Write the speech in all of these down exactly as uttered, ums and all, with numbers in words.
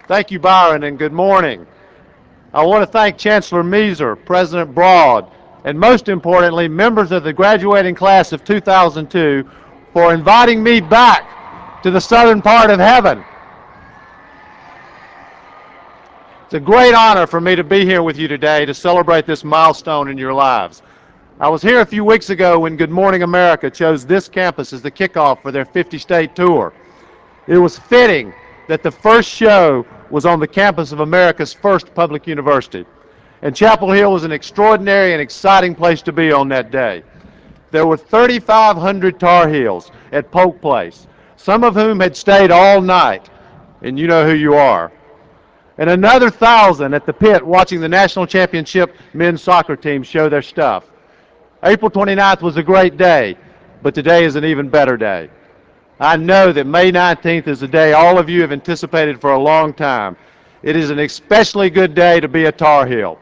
Thank you, Byron, and good morning. I want to thank Chancellor Meeser, President Broad, and most importantly, members of the graduating class of two thousand two for inviting me back to the southern part of heaven. It's a great honor for me to be here with you today to celebrate this milestone in your lives. I was here a few weeks ago when Good Morning America chose this campus as the kickoff for their fifty-state tour. It was fitting that the first show was on the campus of America's first public university. And Chapel Hill was an extraordinary and exciting place to be on that day. There were thirty-five hundred Tar Heels at Polk Place, some of whom had stayed all night, and you know who you are. And another thousand at the pit watching the national championship men's soccer team show their stuff. April twenty-ninth was a great day, but today is an even better day. I know that May nineteenth is a day all of you have anticipated for a long time. It is an especially good day to be a Tar Heel.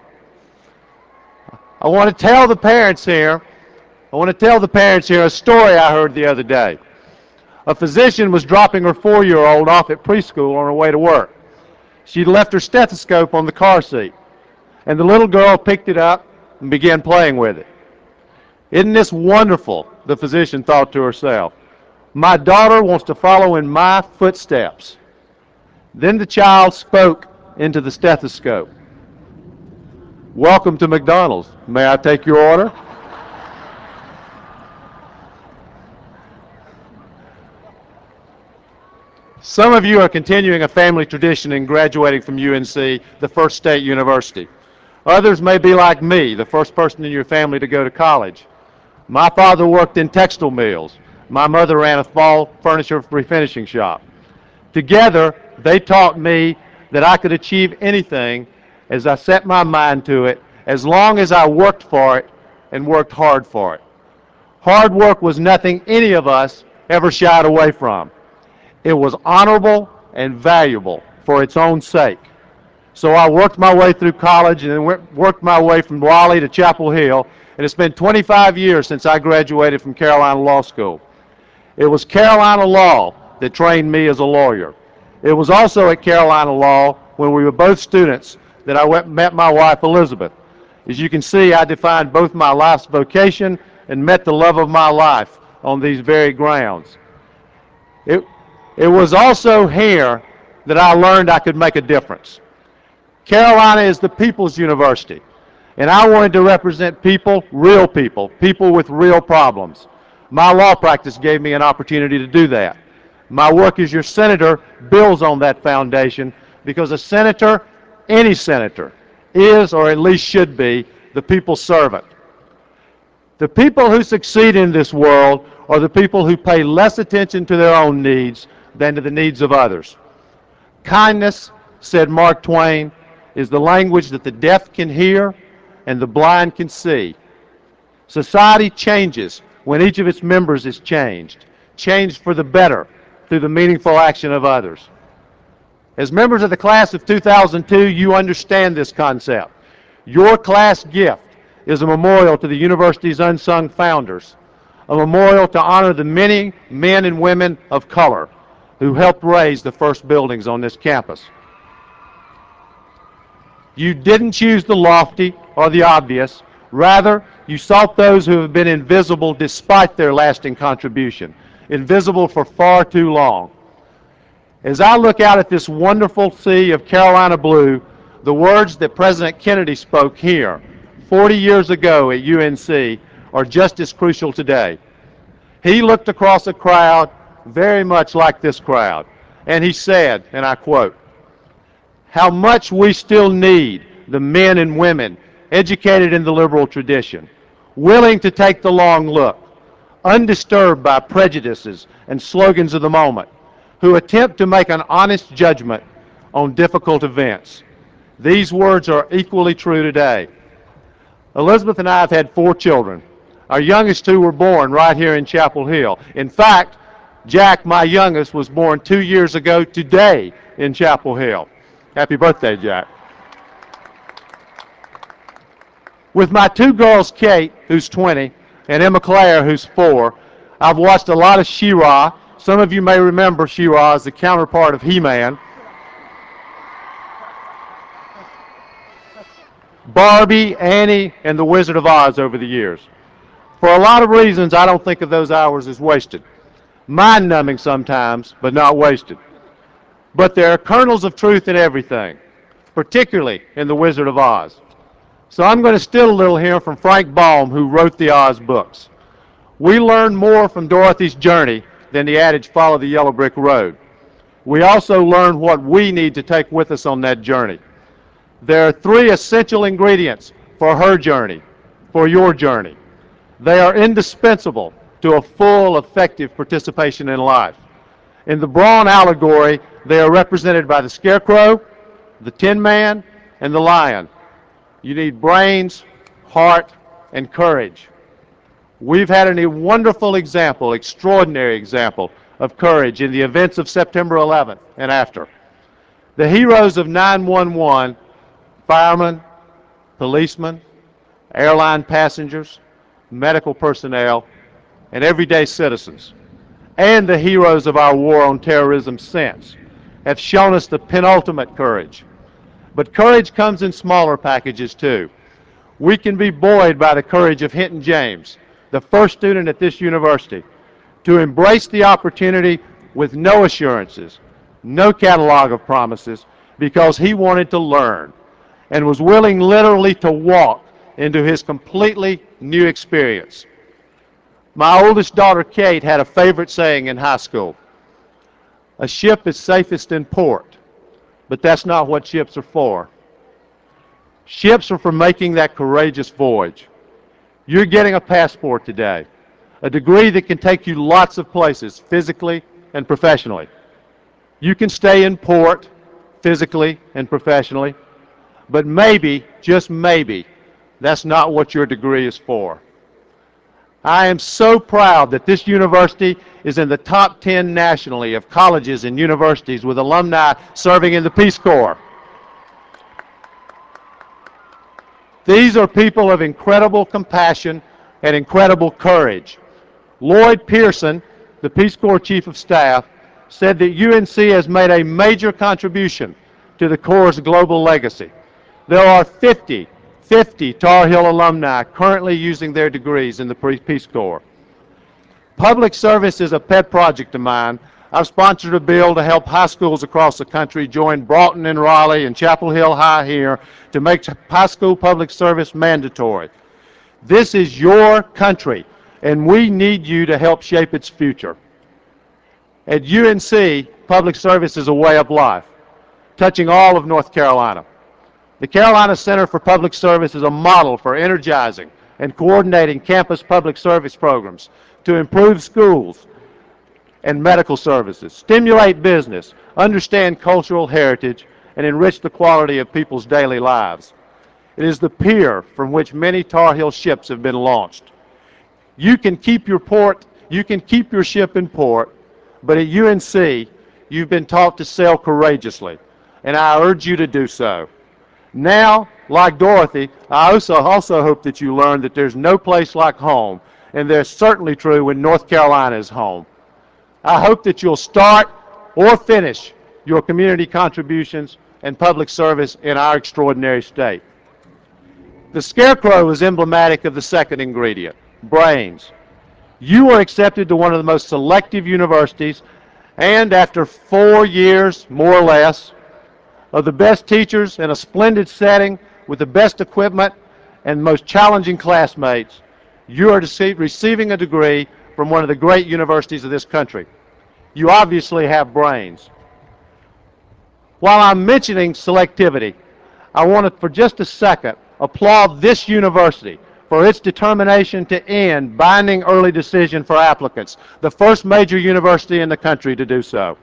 I want to tell the parents here, I want to tell the parents here a story I heard the other day. A physician was dropping her four-year-old off at preschool on her way to work. She'd left her stethoscope on the car seat, and the little girl picked it up and began playing with it. Isn't this wonderful, the physician thought to herself. My daughter wants to follow in my footsteps. Then the child spoke into the stethoscope. Welcome to McDonald's. May I take your order? Some of you are continuing a family tradition in graduating from U N C, the first state university. Others may be like me, the first person in your family to go to college. My father worked in textile mills. My mother ran a fall furniture refinishing shop. Together, they taught me that I could achieve anything as I set my mind to it, as long as I worked for it and worked hard for it. Hard work was nothing any of us ever shied away from. It was honorable and valuable for its own sake. So I worked my way through college and then worked my way from Raleigh to Chapel Hill, and it's been twenty-five years since I graduated from Carolina Law School. It was Carolina Law that trained me as a lawyer. It was also at Carolina Law, when we were both students, that I went, met my wife, Elizabeth. As you can see, I defined both my life's vocation and met the love of my life on these very grounds. It, it was also here that I learned I could make a difference. Carolina is the people's university, and I wanted to represent people, real people, people with real problems. My law practice gave me an opportunity to do that. My work as your senator builds on that foundation, because a senator, any senator, is, or at least should be, the people's servant. The people who succeed in this world are the people who pay less attention to their own needs than to the needs of others. Kindness, said Mark Twain, is the language that the deaf can hear and the blind can see. Society changes when each of its members is changed, changed for the better through the meaningful action of others. As members of the class of two thousand two, you understand this concept. Your class gift is a memorial to the university's unsung founders, a memorial to honor the many men and women of color who helped raise the first buildings on this campus. You didn't choose the lofty or the obvious. Rather, you sought those who have been invisible despite their lasting contribution, invisible for far too long. As I look out at this wonderful sea of Carolina blue, the words that President Kennedy spoke here forty years ago at U N C are just as crucial today. He looked across a crowd very much like this crowd, and he said, and I quote, "How much we still need the men and women educated in the liberal tradition, willing to take the long look, undisturbed by prejudices and slogans of the moment, who attempt to make an honest judgment on difficult events." These words are equally true today. Elizabeth and I have had four children. Our youngest two were born right here in Chapel Hill. In fact, Jack, my youngest, was born two years ago today in Chapel Hill. Happy birthday, Jack. With my two girls, Kate, who's twenty, and Emma Claire, who's four, I've watched a lot of She-Ra. Some of you may remember She-Ra as the counterpart of He-Man. Barbie, Annie, and the Wizard of Oz over the years. For a lot of reasons, I don't think of those hours as wasted. Mind-numbing sometimes, but not wasted. But there are kernels of truth in everything, particularly in the Wizard of Oz. So I'm going to steal a little here from Frank Baum, who wrote the Oz books. We learn more from Dorothy's journey than the adage, follow the yellow brick road. We also learn what we need to take with us on that journey. There are three essential ingredients for her journey, for your journey. They are indispensable to a full, effective participation in life. In the Brawn allegory, they are represented by the scarecrow, the tin man, and the lion. You need brains, heart, and courage. We've had a wonderful example, extraordinary example of courage in the events of September eleventh and after. The heroes of nine one one, firemen, policemen, airline passengers, medical personnel, and everyday citizens, and the heroes of our war on terrorism since, have shown us the penultimate courage. But courage comes in smaller packages too. We can be buoyed by the courage of Hinton James, the first student at this university, to embrace the opportunity with no assurances, no catalog of promises, because he wanted to learn and was willing literally to walk into his completely new experience. My oldest daughter, Kate, had a favorite saying in high school: a ship is safest in port, but that's not what ships are for. Ships are for making that courageous voyage. You're getting a passport today, a degree that can take you lots of places, physically and professionally. You can stay in port, physically and professionally, but maybe, just maybe, that's not what your degree is for. I am so proud that this university is in the top ten nationally of colleges and universities with alumni serving in the Peace Corps. These are people of incredible compassion and incredible courage. Lloyd Pearson, the Peace Corps Chief of Staff, said that U N C has made a major contribution to the Corps' global legacy. There are fifty, fifty Tar Heel alumni currently using their degrees in the Peace Corps. Public service is a pet project of mine. I've sponsored a bill to help high schools across the country join Broughton and Raleigh and Chapel Hill High here to make high school public service mandatory. This is your country, and we need you to help shape its future. At U N C, public service is a way of life, touching all of North Carolina. The Carolina Center for Public Service is a model for energizing and coordinating campus public service programs to improve schools and medical services, stimulate business, understand cultural heritage, and enrich the quality of people's daily lives. It is the pier from which many Tar Heel ships have been launched. You can keep your port, you can keep your ship in port, but at U N C, you've been taught to sail courageously, and I urge you to do so. Now, like Dorothy, I also, also hope that you learn that there's no place like home, and that's certainly true when North Carolina is home. I hope that you'll start or finish your community contributions and public service in our extraordinary state. The scarecrow is emblematic of the second ingredient, brains. You were accepted to one of the most selective universities, and after four years, more or less, of the best teachers in a splendid setting with the best equipment and most challenging classmates, you are receiving a degree from one of the great universities of this country. You obviously have brains. While I'm mentioning selectivity, I want to, for just a second, applaud this university for its determination to end binding early decision for applicants, the first major university in the country to do so.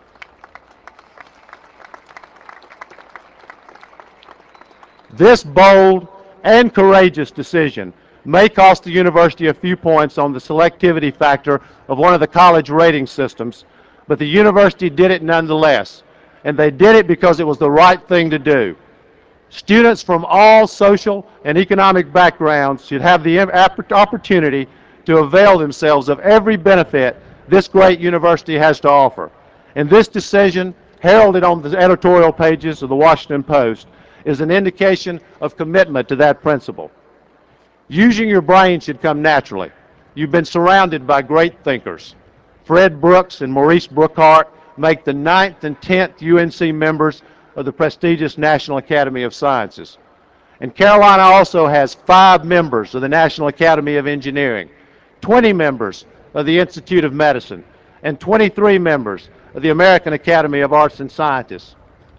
This bold and courageous decision may cost the university a few points on the selectivity factor of one of the college rating systems, but the university did it nonetheless, and they did it because it was the right thing to do. Students from all social and economic backgrounds should have the opportunity to avail themselves of every benefit this great university has to offer. And this decision, heralded on the editorial pages of the Washington Post, is an indication of commitment to that principle. Using your brain should come naturally. You've been surrounded by great thinkers. Fred Brooks and Maurice Brookhart make the ninth and tenth U N C members of the prestigious National Academy of Sciences. And Carolina also has five members of the National Academy of Engineering, twenty members of the Institute of Medicine, and twenty-three members of the American Academy of Arts and Sciences.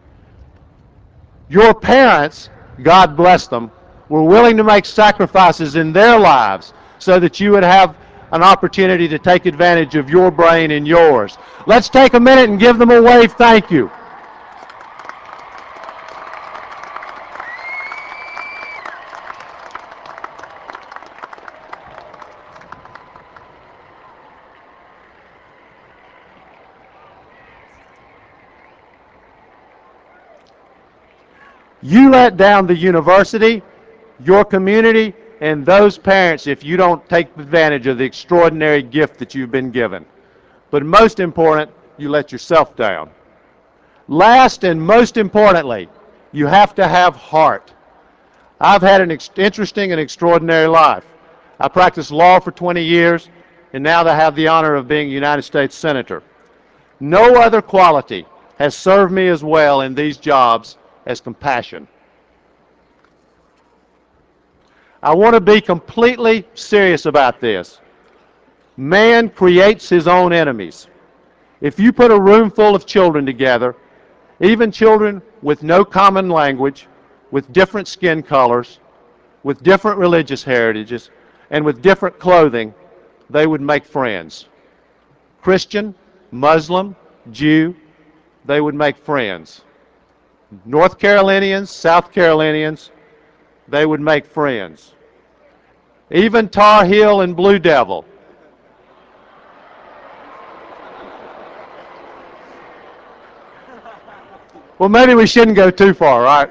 Your parents, God bless them, were willing to make sacrifices in their lives so that you would have an opportunity to take advantage of your brain and yours. Let's take a minute and give them a wave thank you. You let down the university, your community, and those parents if you don't take advantage of the extraordinary gift that you've been given. But most important, you let yourself down. Last and most importantly, you have to have heart. I've had an ex- interesting and extraordinary life. I practiced law for twenty years, and now I have the honor of being a United States Senator. No other quality has served me as well in these jobs as compassion. I want to be completely serious about this. Man creates his own enemies. If you put a room full of children together, even children with no common language, with different skin colors, with different religious heritages, and with different clothing, they would make friends. Christian, Muslim, Jew, they would make friends. North Carolinians, South Carolinians, they would make friends. Even Tar Heel and Blue Devil. Well, maybe we shouldn't go too far, right?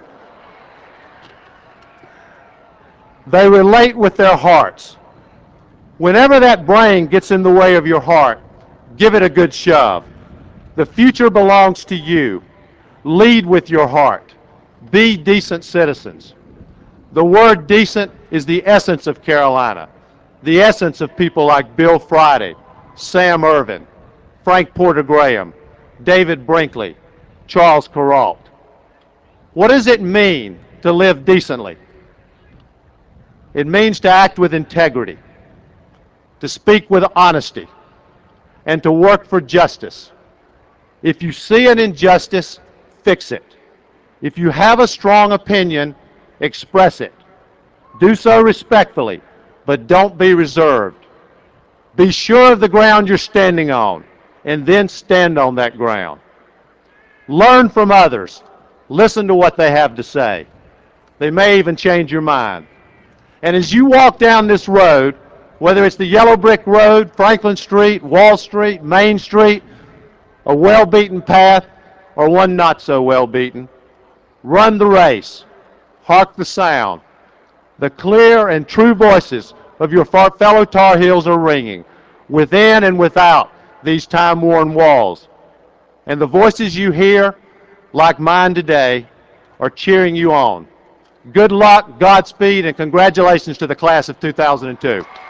They relate with their hearts. Whenever that brain gets in the way of your heart, give it a good shove. The future belongs to you. Lead with your heart. Be decent citizens. The word decent is the essence of Carolina, the essence of people like Bill Friday, Sam Ervin, Frank Porter Graham, David Brinkley, Charles Kuralt. What does it mean to live decently? It means to act with integrity, to speak with honesty, and to work for justice. If you see an injustice, fix it. If you have a strong opinion, express it. Do so respectfully, but don't be reserved. Be sure of the ground you're standing on, and then stand on that ground. Learn from others. Listen to what they have to say. They may even change your mind. And as you walk down this road, whether it's the yellow brick road, Franklin Street, Wall Street, Main Street, a well-beaten path, or one not so well-beaten, run the race. Hark the sound. The clear and true voices of your fellow Tar Heels are ringing, within and without these time-worn walls. And the voices you hear, like mine today, are cheering you on. Good luck, Godspeed, and congratulations to the class of two thousand two.